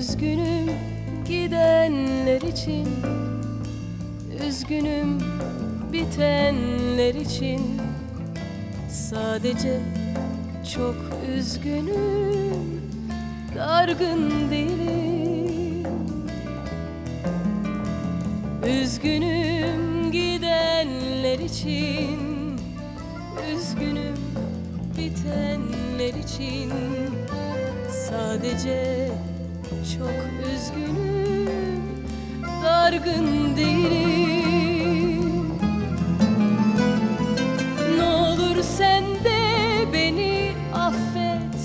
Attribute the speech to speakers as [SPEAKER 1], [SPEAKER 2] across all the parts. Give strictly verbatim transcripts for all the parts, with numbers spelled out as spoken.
[SPEAKER 1] Üzgünüm gidenler için, üzgünüm bitenler için. Sadece çok üzgünüm, dargın değilim. Üzgünüm gidenler için, üzgünüm bitenler için. Sadece çok üzgünüm, dargın değilim. Ne olur sen de beni affet,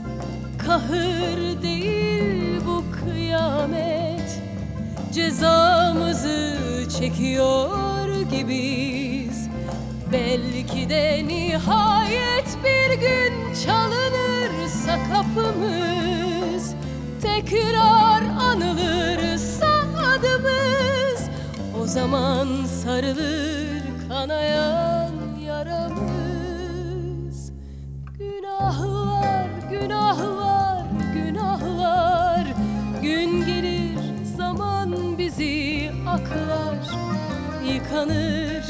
[SPEAKER 1] kahır değil bu kıyamet. Cezamızı çekiyor gibiyiz. Belki de nihayet bir gün çalınırsa kapımız, tekrar anılırsa adımız, o zaman sarılır kanayan yaramız. Günahlar, günahlar, günahlar. Gün gelir zaman bizi aklar. Yıkanır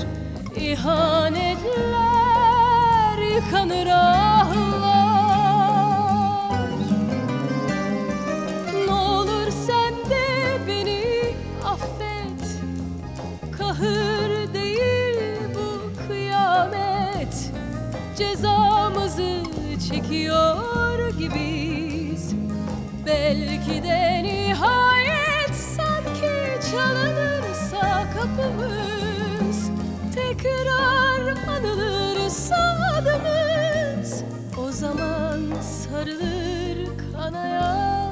[SPEAKER 1] ihanetler, yıkanır ahlar. Ne olur sen de beni affet, kahır değil bu kıyamet. Cezamızı çekiyor gibiyiz. Belki de nihayet sanki çalınırsa kapımız, tekrar anılırsa adımız, o zaman sarılır kanayan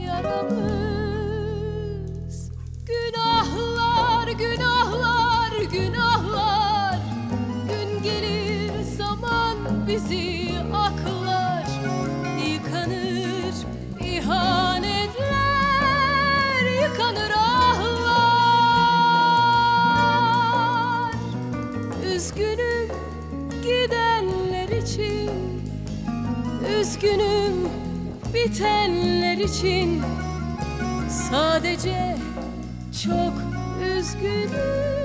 [SPEAKER 1] yaramız. Günahlar, günahlar, günahlar. Gün gelir zaman bizi aklar. Yıkanır ihanetler, yıkanır ahlar. Üzgünüm gidenler için, üzgünüm bitenler için. Sadece çok üzgünüm,